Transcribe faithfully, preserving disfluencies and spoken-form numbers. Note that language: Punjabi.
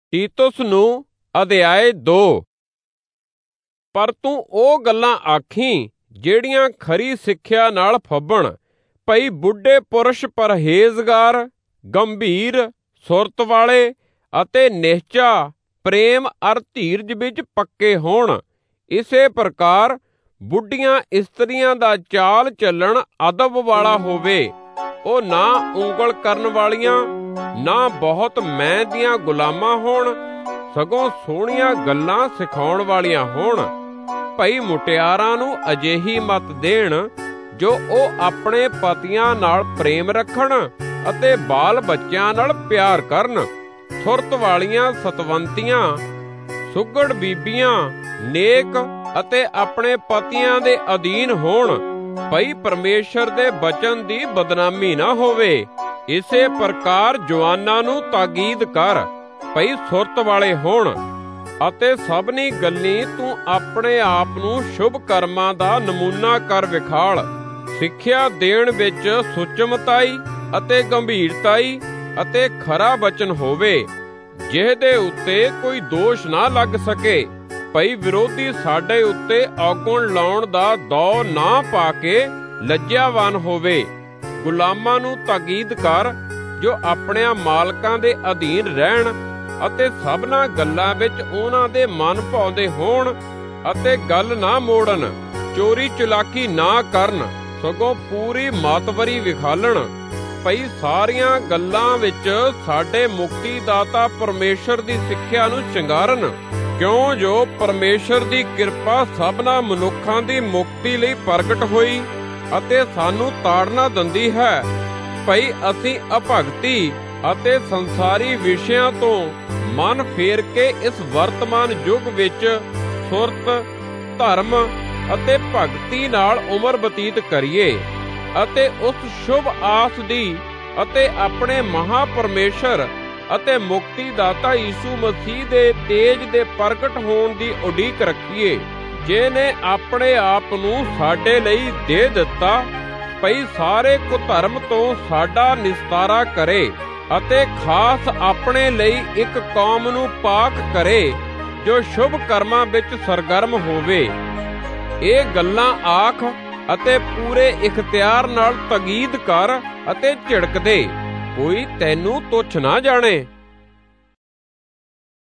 ਤੀਤੁਸ ਨੂੰ ਅਧਿਆਇ ਦੋ। ਪਰ ਤੂੰ ਉਹ ਗੱਲਾਂ ਆਖੀਂ ਜਿਹੜੀਆਂ ਖਰੀ ਸਿੱਖਿਆ ਨਾਲ ਫੱਬਣ, ਭਈ ਬੁੱਢੇ ਪੁਰਸ਼ ਪਰਹੇਜ਼ਗਾਰ, ਗੰਭੀਰ, ਸੁਰਤ ਵਾਲੇ ਅਤੇ ਨਿਸ਼ਚਾ, ਪ੍ਰੇਮ ਅਰ ਧੀਰਜ ਵਿੱਚ ਪੱਕੇ ਹੋਣ। ਇਸੇ ਪ੍ਰਕਾਰ ਬੁੱਢੀਆਂ ਇਸਤਰੀਆਂ ਦਾ ਚਾਲ ਚੱਲਣ ਅਦਬ ਵਾਲਾ ਹੋਵੇ। ਉਹ ਨਾ ਉਂਗਲ ਕਰਨ ਵਾਲੀਆਂ, ਨਾ ਬਹੁਤ ਮੈਂ ਦੀਆਂ ਗੁਲਾਮਾਂ ਹੋਣ, ਸਗੋਂ ਸੋਹਣੀਆਂ ਗੱਲਾਂ ਸਿਖਾਉਣ ਵਾਲੀਆਂ ਹੋਣ। ਭਈ ਮੁਟਿਆਰਾਂ ਨੂੰ ਅਜਿਹੀ ਮੱਤ ਦੇਣ ਜੋ ਉਹ ਆਪਣੇ ਪਤੀਆਂ ਨਾਲ ਪ੍ਰੇਮ ਰੱਖਣ ਅਤੇ ਬਾਲ ਬੱਚਿਆਂ ਨਾਲ ਪਿਆਰ ਕਰਨ। ਸੁਰਤ ਵਾਲੀਆਂ ਸਤਵੰਤੀਆਂ, ਸੁਘੜ ਬੀਬੀਆਂ, ਨੇਕ ਅਤੇ ਆਪਣੇ ਪਤੀਆਂ ਦੇ ਅਧੀਨ ਹੋਣ, ਭਈ ਪਰਮੇਸ਼ਰ ਦੇ ਬਚਨ ਦੀ ਬਦਨਾਮੀ ਨਾ ਹੋਵੇ। ਇਸੇ ਪ੍ਰਕਾਰ ਜਵਾਨਾਂ ਨੂੰ ਤਾਕੀਦ ਕਰ, ਭਈ ਸੁਰਤ ਵਾਲੇ ਹੋਣ। ਅਤੇ ਸਭਨੀ ਗੱਲੀ ਤੂੰ ਆਪਣੇ ਆਪ ਨੂੰ ਸ਼ੁਭ ਕਰਮਾਂ ਦਾ ਨਮੂਨਾ ਕਰ ਵਿਖਾਲ। ਸਿੱਖਿਆ ਦੇਣ ਵਿੱਚ ਸੁਚਮਤਾਈ ਅਤੇ ਗੰਭੀਰਤਾਈ ਅਤੇ ਖਰਾ ਬਚਨ ਹੋਵੇ, ਜਿਹਦੇ ਉੱਤੇ ਕੋਈ ਦੋਸ਼ ਨਾ ਲੱਗ ਸਕੇ। ਭਈ ਵਿਰੋਧੀ ਸਾਡੇ ਉੱਤੇ ਔਗਣ ਲਾਉਣ ਦਾ ਦੌ ਨਾ ਪਾ ਕੇ ਲੱਜਿਆਵਾਨ ਹੋਵੇ। ਗੁਲਾਮਾਂ ਨੂੰ ਤਾਕੀਦ ਕਰ ਜੋ ਆਪਣਿਆਂ ਮਾਲਕਾਂ ਦੇ ਅਧੀਨ ਰਹਿਣ ਅਤੇ ਸਭਨਾਂ ਗੱਲਾਂ ਵਿੱਚ ਉਹਨਾਂ ਦੇ ਮਨ ਭਾਉਂਦੇ ਹੋਣ ਅਤੇ ਗੱਲ ਨਾ ਮੋੜਨ। ਚੋਰੀ ਚਲਾਕੀ ਨਾ ਕਰਨ, ਸਗੋਂ ਪੂਰੀ ਮਾਤਵਰੀ ਵਿਖਾਲਣ। ਭਈ ਸਾਰੀਆਂ ਗੱਲਾਂ ਵਿੱਚ ਸਾਡੇ ਮੁਕਤੀ ਦਾਤਾ ਪਰਮੇਸ਼ਰ ਦੀ ਸਿੱਖਿਆ ਨੂੰ ਸ਼ਿੰਗਾਰਨ, ਕਿਉਂ ਜੋ ਪਰਮੇਸ਼ਰ ਦੀ ਕਿਰਪਾ ਸਭਨਾਂ ਮਨੁੱਖਾਂ ਦੀ ਮੁਕਤੀ ਲਈ ਪ੍ਰਗਟ ਹੋਈ ਅਤੇ ਸਾਨੂੰ ਤਾੜਨਾ ਦਿੰਦੀ ਹੈ। ਭਈ ਅਸੀਂ ਅਭਗਤੀ ਅਤੇ ਸੰਸਾਰੀ ਵਿਸ਼ਿਆਂ ਤੋਂ ਮਨ ਫੇਰ ਕੇ ਇਸ ਵਰਤਮਾਨ ਯੁੱਗ ਵਿੱਚ ਸੁਰਤ, ਧਰਮ ਅਤੇ ਭਗਤੀ ਨਾਲ ਉਮਰ ਬਤੀਤ ਕਰੀਏ ਅਤੇ ਉਸ ਸ਼ੁਭ ਆਸ ਦੀ ਅਤੇ ਆਪਣੇ ਮਹਾ ਪਰਮੇਸ਼ਰ ਅਤੇ ਮੁਕਤੀ ਦਾਤਾ ਯੀਸ਼ੂ ਮਸੀਹ ਦੇ ਤੇਜ ਦੇ ਪ੍ਰਗਟ ਹੋਣ ਦੀ ਉਡੀਕ ਰੱਖੀਏ, ਜਿਹਨੇ ਆਪਣੇ ਆਪ ਨੂੰ ਸਾਡੇ ਲਈ ਦੇ ਦਿੱਤਾ, ਭਈ ਸਾਰੇ ਕੁਧਰਮ ਤੋਂ ਸਾਡਾ ਨਿਸਤਾਰਾ ਕਰੇ ਅਤੇ ਖਾਸ ਆਪਣੇ ਲਈ ਇੱਕ ਕੌਮ ਨੂੰ ਪਾਕ ਕਰੇ ਜੋ ਸ਼ੁਭ ਕਰਮਾਂ ਵਿੱਚ ਸਰਗਰਮ ਹੋਵੇ। ਇਹ ਗੱਲਾਂ ਆਖ ਅਤੇ ਪੂਰੇ ਇਖਤਿਆਰ ਨਾਲ ਤਾਕੀਦ ਕਰ ਅਤੇ ਝਿੜਕ ਦੇ, ਕੋਈ ਤੈਨੂੰ ਤੁੱਛ ਨਾ ਜਾਣੇ।